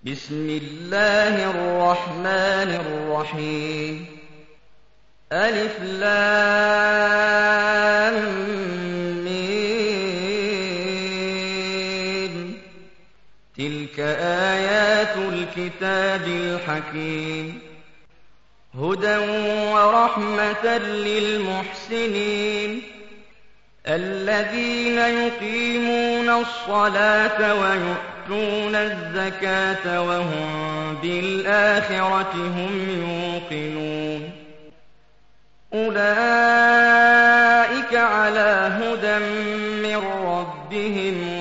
بسم الله الرحمن الرحيم ألف لام ميم تلك آيات الكتاب الحكيم هدى ورحمة للمحسنين الذين يقيمون الصلاة ويؤتون الزكاة وهم بالآخرة هم يوقنون أولئك على هدى من ربهم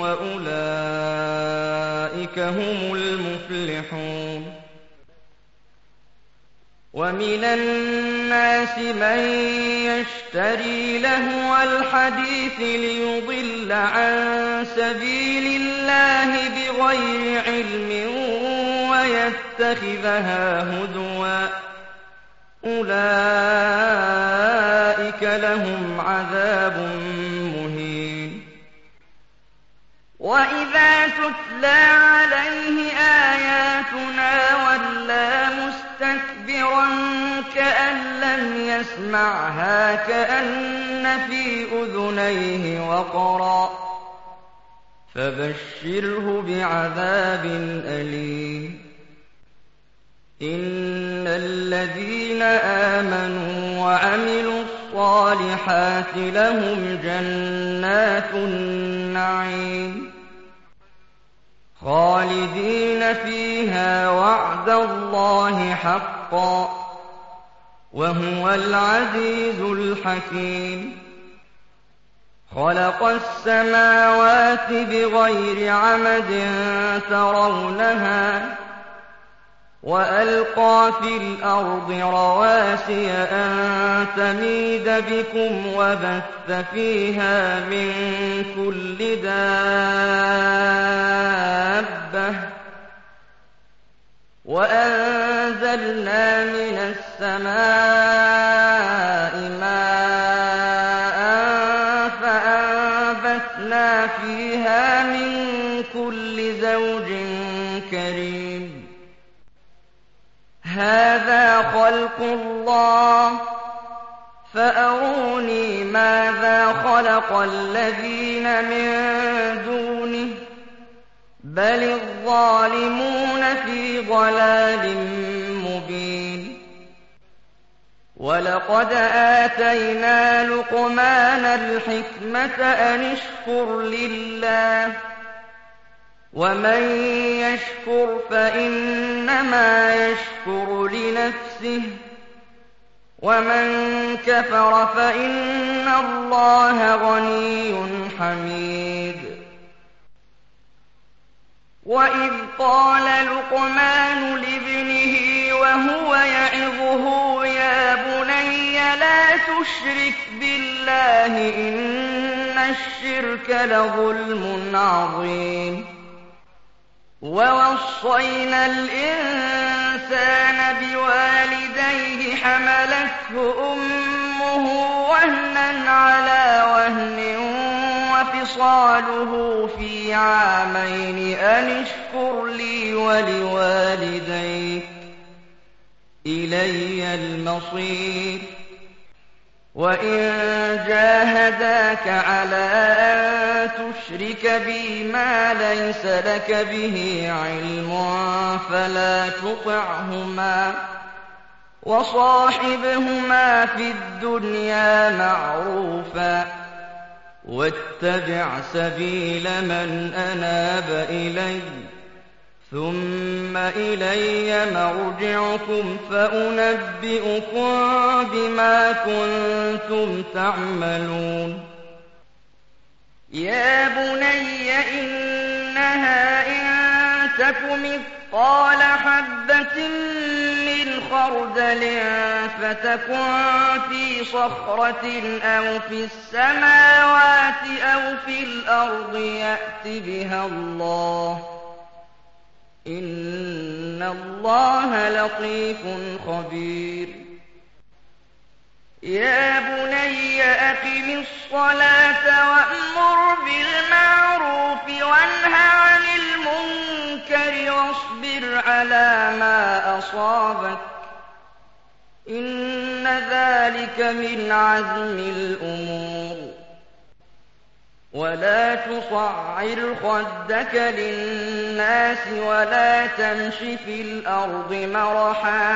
وأولئك هم المفلحون ومن الناس من يشتري لهو الحديث ليضل عن سبيل الله بغير علم ويتخذها هزوا أولئك لهم عذاب مهين وإذا تتلى عليه آياتنا ولى مستكبرا كأن لم يسمعها كأن في أذنيه وقرا فبشره بعذاب أليم إن الذين آمنوا وعملوا الصالحات لهم جنات النعيم خالدين فيها وعد الله حقا وهو العزيز الحكيم خلق السماوات بغير عمد ترونها وألقى في الأرض رواسي أن تميد بكم وبث فيها من كل دابة وأنزلنا من السماء ماء فأنبتنا فيها من كل زوج كريم هذا خلق الله فأروني ماذا خلق الذين من دونه بل الظالمون في ضلال مبين ولقد آتينا لقمان الحكمة أن اشكر لله ومن يشكر فإنما يشكر لنفسه ومن كفر فإن الله غني حميد وإذ قال لقمان لابنه وهو يعظه يا بني لا تشرك بالله إن الشرك لظلم عظيم ووصينا الإنسان بوالديه حملته أمه وهنا على وهن وفصاله في عامين أن اشكر لي ولوالديك إلي المصير وإن جاهداك على أن تشرك بي ما ليس لك به علم فلا تطعهما وصاحبهما في الدنيا معروفا واتبع سبيل من أناب إلي ثم إلي مرجعكم فأنبئكم بما كنتم تعملون يا بني إنها إن تك مثقال حبة من خردل فتكن في صخرة أو في السماوات أو في الأرض يأت بها الله إن الله لطيف خبير يا بني أقم الصلاة وأمر بالمعروف وانه عن المنكر المنكر واصبر على ما أصابك إن ذلك من عزم الأمور ولا تصعر خدك للناس ولا تمش في الأرض مرحا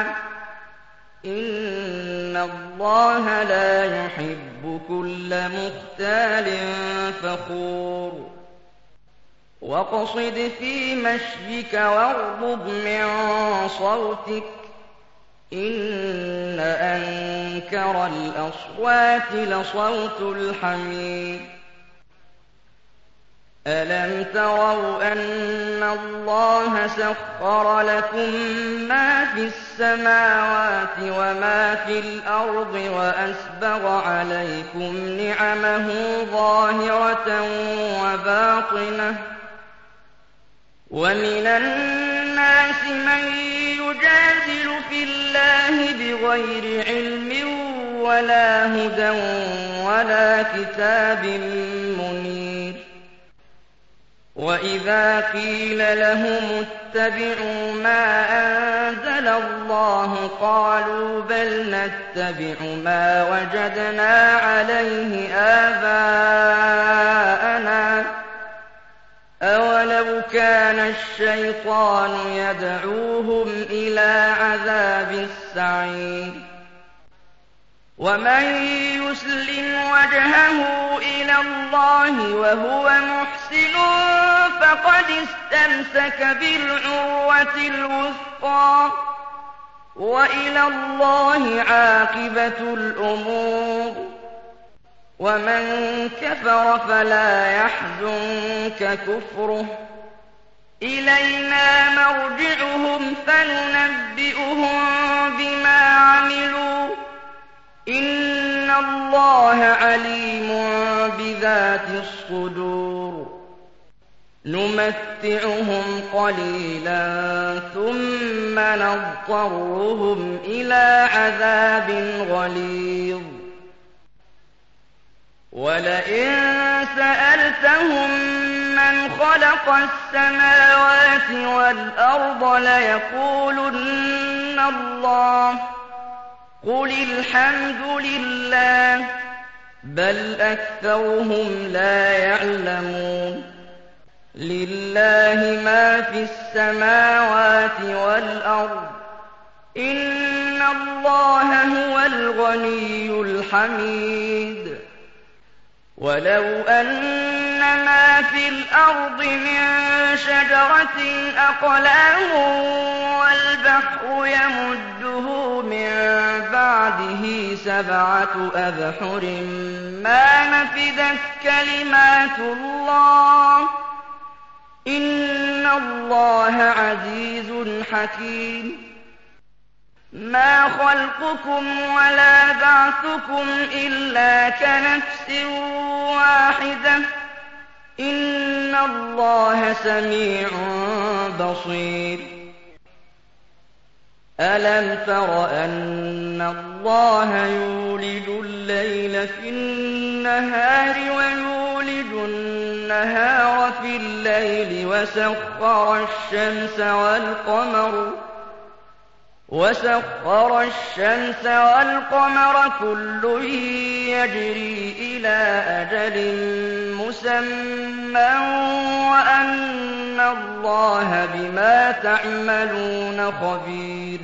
إن الله لا يحب كل مختال فخور واقصد في مشيك واغضض من صوتك إن أنكر الأصوات لصوت الحمير ألم تروا أن الله سخر لكم ما في السماوات وما في الأرض وأسبغ عليكم نعمه ظاهرة وباطنة ومن الناس من يجادل في الله بغير علم ولا هدى ولا كتاب منير وإذا قيل لهم اتبعوا ما أنزل الله قالوا بل نتبع ما وجدنا عليه آباءنا أولو كان الشيطان يدعوهم إلى عذاب السعير ومن يسلم وجهه إلى الله وهو محسن فقد استمسك بالعروة الوثقى وإلى الله عاقبة الأمور ومن كفر فلا يحزنك كفره إلينا مرجعهم فننبئهم بما عملوا إن الله عليم بذات الصدور نمتعهم قليلا ثم نضطرهم إلى عذاب غليظ ولئن سألتهم من خلق السماوات والأرض ليقولن الله قل الحمد لله بل أكثرهم لا يعلمون لله ما في السماوات والأرض إن الله هو الغني الحميد ولو أن ما في الأرض من شجرة أقلام والبحر يمده من بعده 7 أبحر ما نفدت كلمات الله إن الله عزيز حكيم ما خلقكم ولا بعثكم إلا كنفس واحدة إن الله سميع بصير ألم تر أن الله يولج الليل في النهار ويولج النهار في الليل وسخر الشمس والقمر كل يجري إلى أجل مسمى وأن الله بما تعملون خبير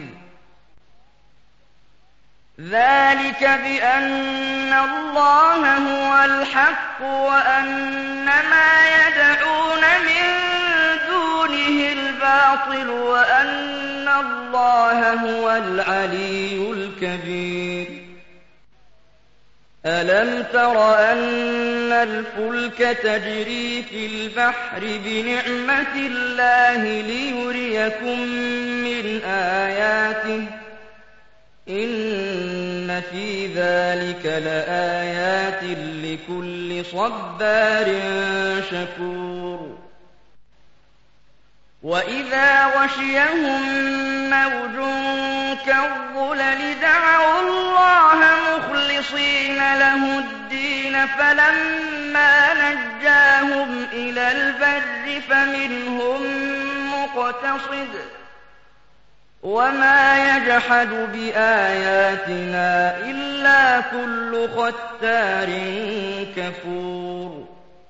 ذلك بأن الله هو الحق وأن ما يدعون من دونه الباطل وأن الله هو العلي الكبير ألم تر أن الفلك تجري في البحر بنعمة الله ليريكم من آياته إن في ذلك لآيات لكل صبار شكور وإذا غشيهم موج كالظلل دعوا الله مخلصين له الدين فلما نجاهم إلى البر فمنهم مُقْتَصِدٍ وَمَا يَجْحَدُ بِآيَاتِنَا إِلَّا كُلُّ خَتَّارٍ كَفُورٍ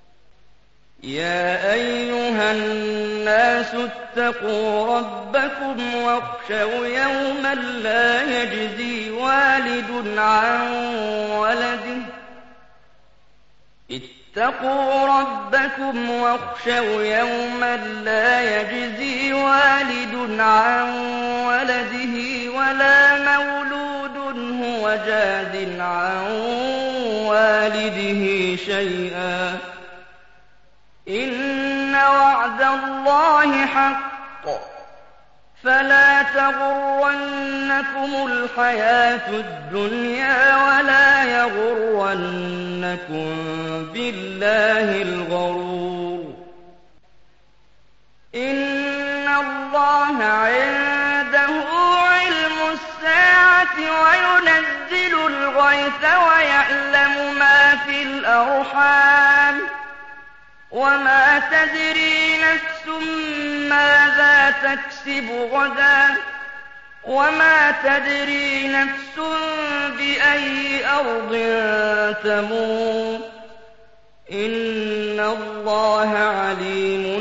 يَا أَيُّهَا النَّاسُ اتَّقُوا رَبَّكُمْ وَاخْشَوْا يَوْمًا لَّا يَجْزِي وَالِدٌ عَن وَلَدِهِ اتقوا ربكم واخشوا يوما لا يجزي والد عن ولده ولا مولود هو جاز عن والده شيئا إن وعد الله حق فلا تغرنكم الحياة الدنيا ولا يغرنكم بالله الغرور إن الله عنده علم الساعة وينزل الغيث ويعلم ما في الأرحام وما تدري نفس ماذا تكسب غدا وما تدري نفس بأي أرض تموت إن الله عليم